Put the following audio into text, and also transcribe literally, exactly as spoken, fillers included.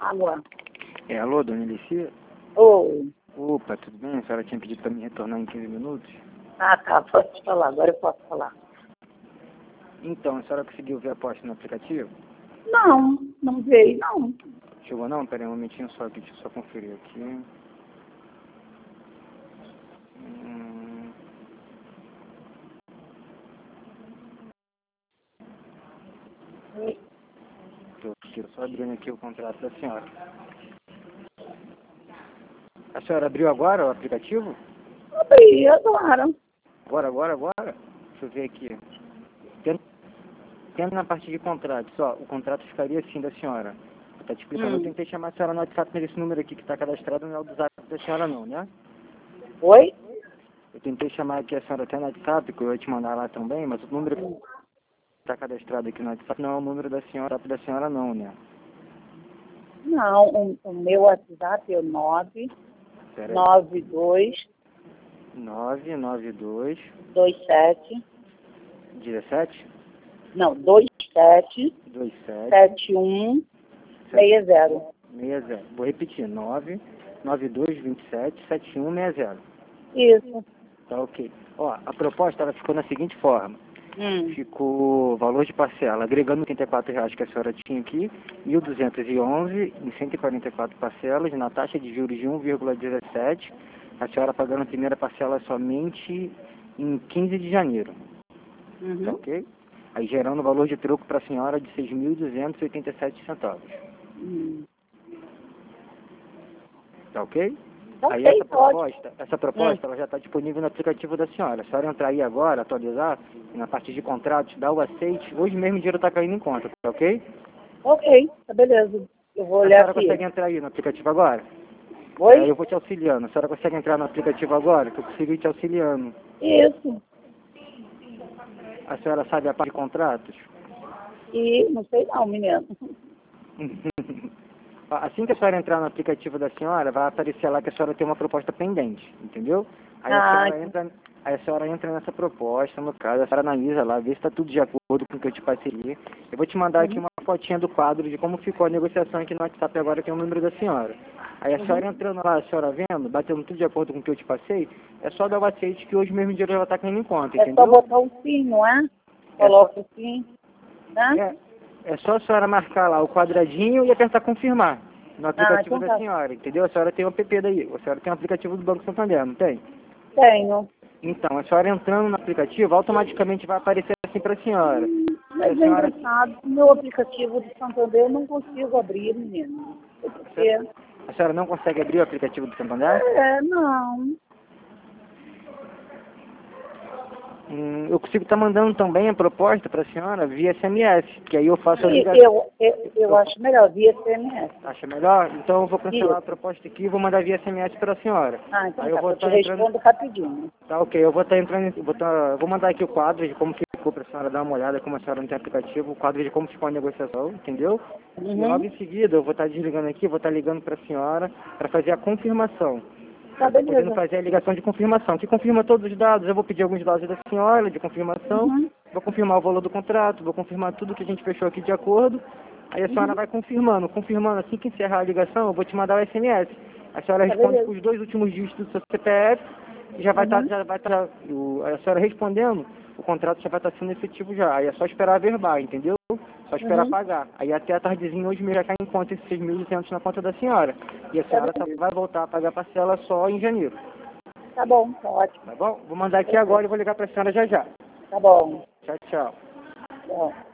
Alô? É, alô, dona Alicia? Oi. Opa, tudo bem? A senhora tinha pedido para me retornar em quinze minutos? Ah, tá. Posso falar. Agora eu posso falar. Então, a senhora conseguiu ver a posta no aplicativo? Não, não veio, não. Chegou não? Pera aí um momentinho só aqui, deixa eu só conferir aqui. Hum... Tô aqui, só abrindo aqui o contrato da senhora. A senhora abriu agora o aplicativo? Abri agora. Agora, agora, agora? Deixa eu ver aqui. Tendo, tendo na parte de contratos, ó, o contrato ficaria assim da senhora. Vou estar te explicando. Hum. Eu tentei chamar a senhora no WhatsApp, mas esse número aqui que está cadastrado não é o do WhatsApp da senhora não, né? Oi? Eu tentei chamar aqui a senhora até no WhatsApp, que eu ia te mandar lá também, mas o número que está cadastrado aqui no WhatsApp não é o número da senhora, da senhora não, né? Não, o, o meu WhatsApp é o nove nove dois nove nove dois dois sete. dezessete Não, dois sete vinte e sete sete um seis zero. seis zero. Vou repetir, nove nove dois vinte e sete setenta e um sessenta. Isso. Tá ok. Ó, a proposta ela ficou na seguinte forma. Hum. Ficou valor de parcela, agregando trinta e quatro reais que a senhora tinha aqui, mil duzentos e onze em cento e quarenta e quatro parcelas, na taxa de juros de um vírgula dezessete, a senhora pagando a primeira parcela somente em quinze de janeiro. Uhum. Tá ok? Aí gerando o valor de troco para a senhora de seis mil duzentos e oitenta e sete centavos. Hum. Tá ok? Ok, Aí essa pode. proposta, essa proposta ela já está disponível no aplicativo da senhora. A senhora entrar aí agora, atualizar, e na parte de contratos, dar o aceite, hoje mesmo o dinheiro está caindo em conta, tá ok? Ok, tá beleza. Eu vou A olhar senhora aqui. consegue entrar aí no aplicativo agora? Oi? Aí eu vou te auxiliando. A senhora consegue entrar no aplicativo agora? Que eu consigo ir te auxiliando. Isso. A senhora sabe a parte de contratos? E não sei não, menino. Assim que a senhora entrar no aplicativo da senhora, vai aparecer lá que a senhora tem uma proposta pendente, entendeu? Aí a Ah, senhora entra, aí a senhora entra nessa proposta, no caso, a senhora analisa lá, vê se está tudo de acordo com o que eu te passei ali. Eu vou te mandar aqui uhum. uma fotinha do quadro de como ficou a negociação aqui no WhatsApp agora, que é o número da senhora. Aí a Uhum. senhora entrando lá, a senhora vendo, batendo tudo de acordo com o que eu te passei, é só dar o aceite que hoje mesmo o dinheiro já está caindo em conta, É entendeu? só botar o sim, não é? Coloca o sim, tá? É, é só a senhora marcar lá o quadradinho e apertar confirmar no Ah, aplicativo então da tá. senhora, entendeu? A senhora tem o app daí, a senhora tem o aplicativo do Banco Santander, não tem? Tenho. Então, a senhora entrando no aplicativo, automaticamente vai aparecer assim para a senhora. Hum, Aí a mas é senhora... engraçado, o meu aplicativo do Santander eu não consigo abrir, menino. A senhora, Porque, a senhora não consegue abrir o aplicativo do Santander? é, não. Hum, eu consigo estar mandando também a proposta para a senhora via S M S, que aí eu faço a E ligação. eu, eu, eu acho melhor via S M S. Acha melhor? Então eu vou cancelar Isso. a proposta aqui e vou mandar via S M S para a senhora. Ah, então Aí eu tá, vou eu te estar entrando... respondo rapidinho. Tá ok, eu vou estar entrando, em- vou, tá, vou mandar aqui o quadro de como ficou para a senhora dar uma olhada, como a senhora não tem aplicativo, o quadro de como ficou a negociação, entendeu? E logo Uhum. em seguida eu vou estar desligando aqui, vou estar ligando para a senhora para fazer a confirmação. Tá, Eu tô podendo beleza. fazer a ligação de confirmação, que confirma todos os dados, eu vou pedir alguns dados da senhora de confirmação, Uhum. vou confirmar o valor do contrato, vou confirmar tudo que a gente fechou aqui de acordo, aí a senhora Uhum. vai confirmando, confirmando, assim que encerrar a ligação, eu vou te mandar o S M S. A senhora Tá, responde beleza. com os dois últimos dígitos do seu C P F, e já vai estar, Uhum. já vai estar, o- a senhora respondendo, o contrato já vai estar sendo efetivo já, aí é só esperar verbar, entendeu? Só esperar Uhum. pagar. Aí até a tardezinha hoje mesmo já cai em conta esses seis mil e duzentos na conta da senhora. E a Tá, senhora só beleza. vai voltar a pagar a parcela só em janeiro. Tá bom, tá ótimo. Tá bom? Vou mandar aqui Perfeito. agora e vou ligar para a senhora já já. Tá bom. Tchau, tchau. Tchau.